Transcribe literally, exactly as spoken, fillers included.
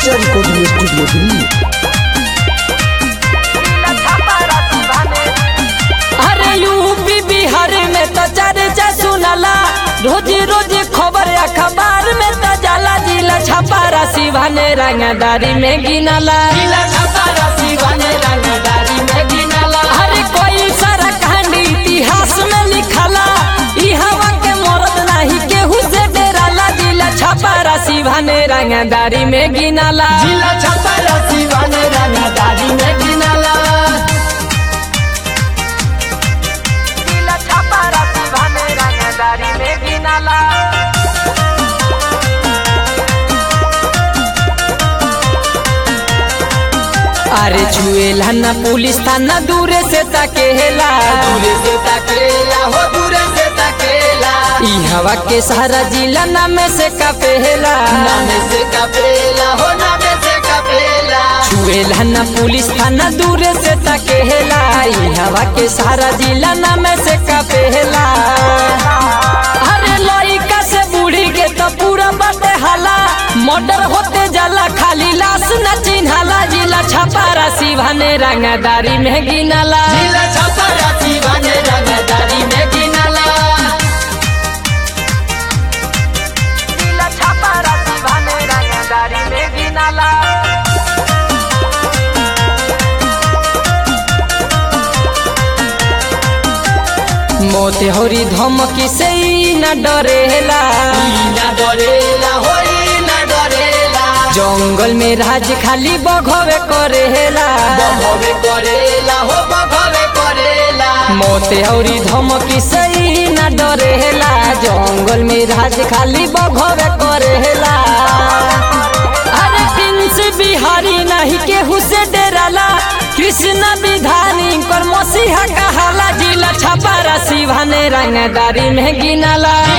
Digital recording studio Delhi. अरे UP Bihar में तो चर्चा सुनाला, रोज रोज खबर अखबार में तो जाला। जिला छपारा सिवाने रंगदारी में गिनाला, जिला छपारा सिवाने रंगदारी में गिनाला। अरे कोई सारा कहानी इतिहास में लिखाला, ई हवा के मरद नहीं केहू से डराला। जिला छपारा सिवाने रंगदारी में गिनाला, जिला छपारा सिवाने रंगदारी में गिनाला। अरे छुएला ना पुलिस थाना दूरे से तकेला, दूरे से तकेला हो दूरे से तकेला। ई हवा के सारा जिला नामे से कपेला, नामे से कपेला हो नामे से कपेला। छुएला ना पुलिस थाना दूरे से तकेला, ई हवा के सारा जिला नामे से कपेला। अरे लइका से बूढ़ी के तो पूरा बाटे हाला, मर्डर होते जाला खाली लाश न चिन्हाला। जिला छपारा सिवाने रंगदारी में गिनाला, जिला छपारा सिवाने रंगदारी में गिनाला। जिला छपारा सिवाने रंगदारी में गिनाला। मोते होरी धमकी से ई न डरेला, ई न डरेला हो ई न डरेला। जंगल में राज खाली बघवे करेला, बघवे करेला हो बघवे करेला। मोते होरी धमकी से ई न डरेला, जंगल में राज खाली बघवे करेला। अरे प्रिंस बिहारी नहीं केहू से डराला, कृष्ण विधानी कर मसीहा कहाला। जिला छपारा सिवाने रंगदारी में गिनाला।